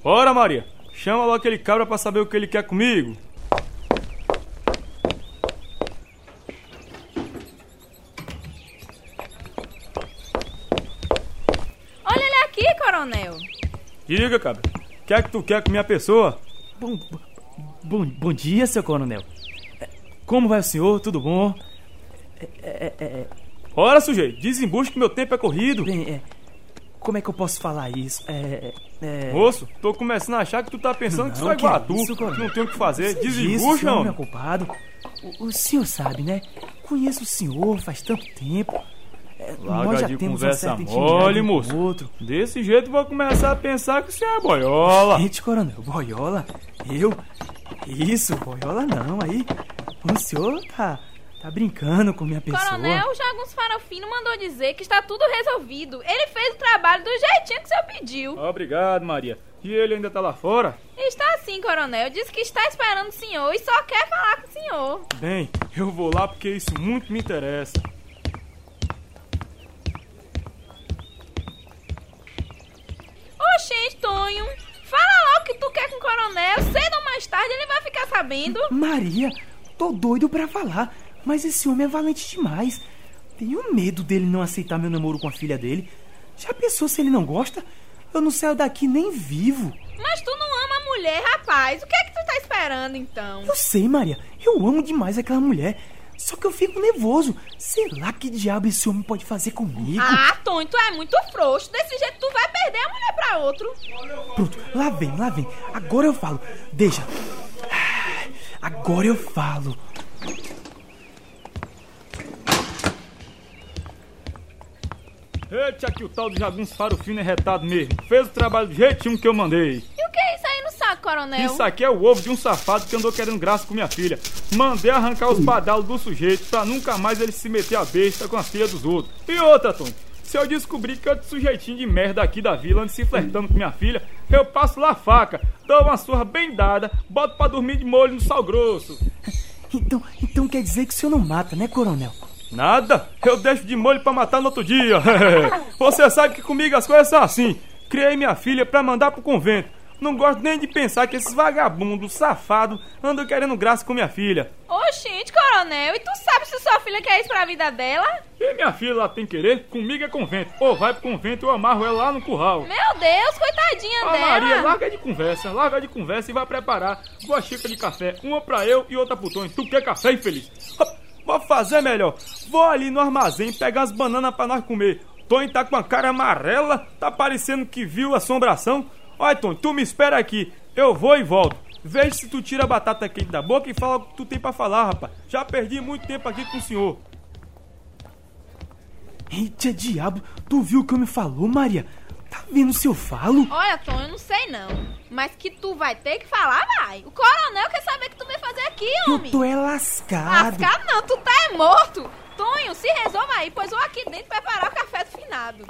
Bora, Maria. Chama logo aquele cabra pra saber o que ele quer comigo. Olha ele aqui, coronel. Diga, cabra. O que é que tu quer com minha pessoa? Bom dia, seu coronel. Como vai o senhor? Tudo bom? Ora, sujeito, desembucha que meu tempo é corrido. Bem, como é que eu posso falar isso? Moço, tô começando a achar que tu tá pensando que sou que igual é a tu, isso, que coronel? não tem o que fazer. Isso, Desembucha, não, homem. meu culpado. O senhor sabe, né? Conheço o senhor faz tanto tempo. Nós Larga já de temos uma conversa certa mole, intimidade um com o moço. outro. Desse jeito vou começar a pensar que você é boiola. Gente, coronel, boiola? Eu? Isso, boiola não, aí. O senhor tá brincando com minha pessoa. Coronel, o Jagunço Farofino mandou dizer que está tudo resolvido. Ele fez o trabalho do jeitinho que o senhor pediu. Obrigado, Maria. E ele ainda tá lá fora? Está sim, coronel. Disse que está esperando o senhor e só quer falar com o senhor. Bem, eu vou lá porque isso muito me interessa. Oxente, Tonho. Fala logo o que tu quer com o coronel. Cedo ou mais tarde ele vai ficar sabendo. Maria, tô doido pra falar, mas esse homem é valente demais. Tenho medo dele não aceitar meu namoro com a filha dele. Já pensou se ele não gosta? Eu não saio daqui nem vivo. Mas tu não ama a mulher, rapaz. O que é que tu tá esperando, então? Eu sei, Maria, eu amo demais aquela mulher. Só que eu fico nervoso. Sei lá que diabo esse homem pode fazer comigo. Ah, Tonho, tu é muito frouxo. Desse jeito tu vai perder a mulher pra outro. Pronto, lá vem. Agora eu falo. Deixa. Agora eu falo. Eita, que o tal do Jagunço Farofino é retado mesmo. Fez o trabalho do jeitinho que eu mandei. E o que é isso aí no saco, coronel? Isso aqui é o ovo de um safado que andou querendo graça com minha filha. Mandei arrancar os badalos do sujeito pra nunca mais ele se meter a besta com as filhas dos outros. E outra, Tony, se eu descobrir que outro sujeitinho de merda aqui da vila anda se flertando com minha filha, eu passo lá a faca, dou uma surra bem dada, boto pra dormir de molho no sal grosso. Então quer dizer que o senhor não mata, né, coronel? Nada, eu deixo de molho pra matar no outro dia. Você sabe que comigo as coisas são assim. Criei minha filha pra mandar pro convento. Não gosto nem de pensar que esses vagabundos, safados, andam querendo graça com minha filha. Oxente, coronel, e tu sabe se sua filha quer isso pra vida dela? E minha filha lá tem querer, comigo é convento. Ou vai pro convento, eu amarro ela lá no curral. Meu Deus, coitadinha dela. Maria, larga de conversa e vai preparar 2 xícaras de café. Uma pra eu e outra pro Tonho. Tu quer café, infeliz? Vou fazer melhor. Vou ali no armazém pegar as bananas pra nós comer. Tonho tá com a cara amarela, tá parecendo que viu assombração. Olha, Tonho, tu me espera aqui. Eu vou e volto. Veja se tu tira a batata quente da boca e fala o que tu tem pra falar, rapaz. Já perdi muito tempo aqui com o senhor. Eita diabo, tu viu o que eu me falou, Maria? Tá vendo se eu falo? Olha, Tonho, eu não sei não, mas que tu vai ter que falar, vai. O coronel quer saber o que tu veio fazer aqui, homem. Eu tô lascado. Lascado não, tu tá morto. Tonho, se resolva aí, pois vou aqui dentro preparar o café do finado.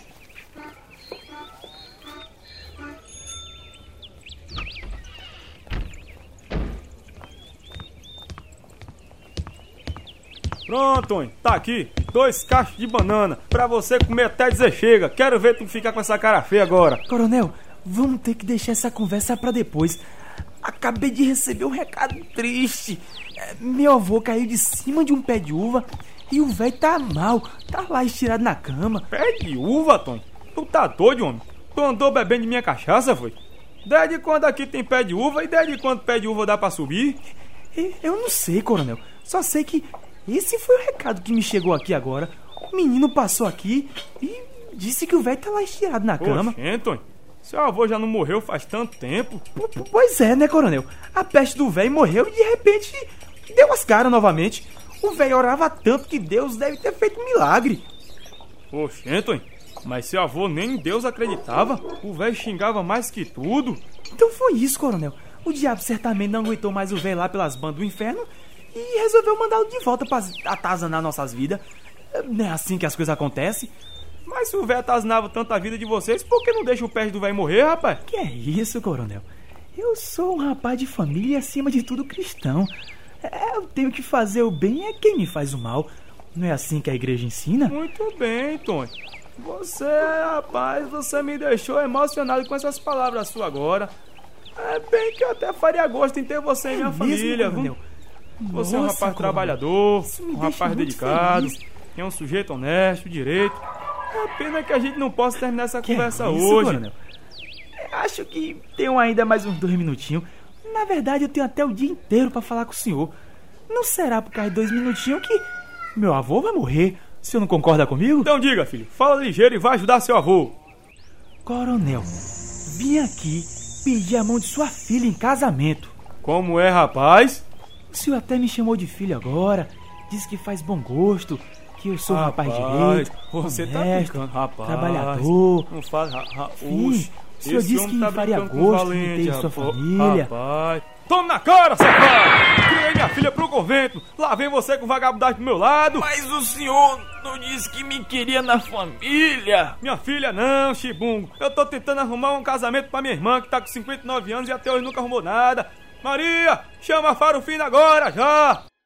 Pronto, Tonho, tá aqui 2 cachos de banana pra você comer até dizer chega. Quero ver tu ficar com essa cara feia agora. Coronel, vamos ter que deixar essa conversa pra depois. Acabei de receber um recado triste. Meu avô caiu de cima de um pé de uva e o velho tá mal. Tá lá estirado na cama. Pé de uva, Tonho? Tu tá doido, homem? Tu andou bebendo de minha cachaça, foi? Desde quando aqui tem pé de uva e desde quando pé de uva dá pra subir? Eu não sei, coronel. Só sei que esse foi o recado que me chegou aqui agora. O menino passou aqui e disse que o velho tá lá estirado na cama. Oxê, Tonho, seu avô já não morreu faz tanto tempo. Pois é, né, coronel? A peste do velho morreu e de repente deu as caras novamente. O velho orava tanto que Deus deve ter feito um milagre. Oxê, Tonho, mas seu avô nem em Deus acreditava. O velho xingava mais que tudo. Então foi isso, coronel. O diabo certamente não aguentou mais o velho lá pelas bandas do inferno e resolveu mandá-lo de volta pra atazanar nossas vidas. Não é assim que as coisas acontecem? Mas se o velho atazanava tanto a vida de vocês, por que não deixa o pé do velho morrer, rapaz? Que é isso, coronel? Eu sou um rapaz de família e acima de tudo cristão. Eu tenho que fazer o bem é quem me faz o mal. Não é assim que a igreja ensina? Muito bem, Tonho. Rapaz, você me deixou emocionado com essas palavras suas agora. É bem que eu até faria gosto em ter você em minha família, viu? Você é um rapaz trabalhador, um rapaz dedicado, é um sujeito honesto, direito. É pena que a gente não possa terminar essa conversa hoje. Coronel? Acho que tenho ainda mais uns 2 minutinhos. Na verdade, eu tenho até o dia inteiro pra falar com o senhor. Não será por causa de 2 minutinhos que meu avô vai morrer? O senhor não concorda comigo? Então diga, filho, fala ligeiro e vai ajudar seu avô. Coronel, vim aqui pedir a mão de sua filha em casamento. Como é, rapaz? O senhor até me chamou de filho agora. Disse que faz bom gosto, que eu sou um rapaz direito, você honesto, tá brincando, rapaz. Trabalhador. Não faz... Enfim, o senhor disse que faria gosto de ter sua família. Rapaz. Toma na cara, safado! Criei minha filha pro convento. Lá vem você com vagabundagem pro meu lado. Mas o senhor não disse que me queria na família. Minha filha não, chibungo. Eu tô tentando arrumar um casamento pra minha irmã que tá com 59 anos e até hoje nunca arrumou nada. Maria, chama a Farofina agora, já!